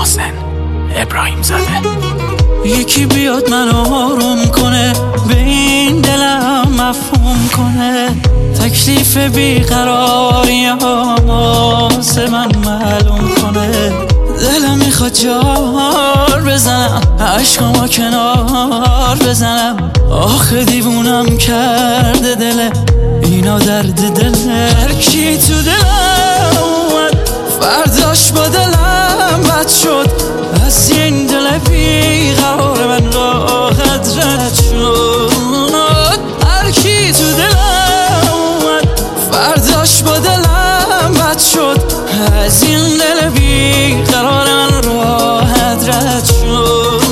محسن ابراهیم زاده. یکی بیاد منو آروم کنه، به این دلم مفهوم کنه، تکلیف بیقراریام واسه من معلوم کنه. دلم میخواد جار بزنم، عشقامو کنار بزنم، آخه دیوونم کرده دل اینا درد دله. هر کی تو دلم اومد فرداش با دلم بد شد، از این دل بیقرار من راحت رد شد. هر کی تو دلم اومد فرداش با دلم بد شد، از این دل بیقرار من راحت رد شد.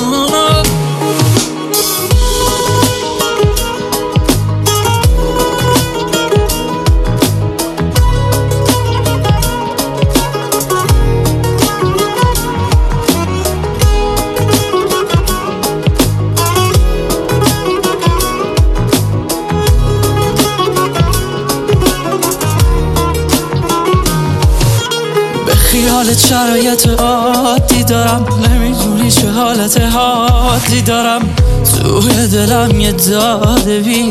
خیالت شرایط عادی دارم، نمیدونی چه حالت حادی دارم، توی دلم یه داد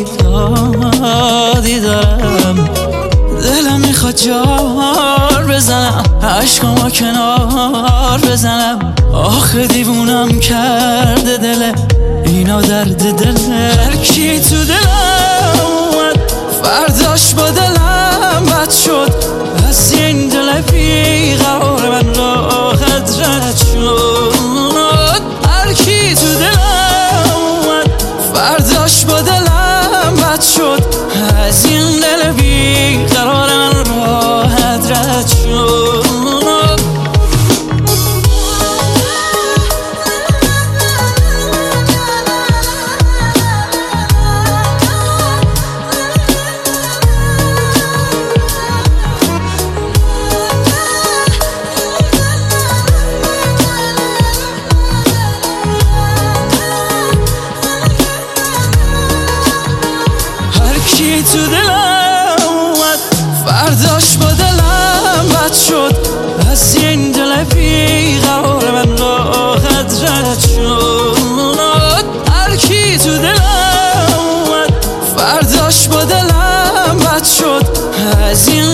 بیدادی دارم. دلم میخواد جار بزنم، عشقامو کنار بزنم، آخه دیوونم کرده دل اینا درد دله. هر کی تو دلم اومد فرداش با دلم بد شد، از این دل بیقرار من راحت رد شد. هر کی تو دلم اومد فرداش با دلم بد شد، از این دل بیقرار من راحت رد شد. کی تو دلم اومد فرداش با دلم بد شد، از این دل بیقرار من راحت رد شد. هر کی تو دلم اومد فرداش با دلم بد شد، از این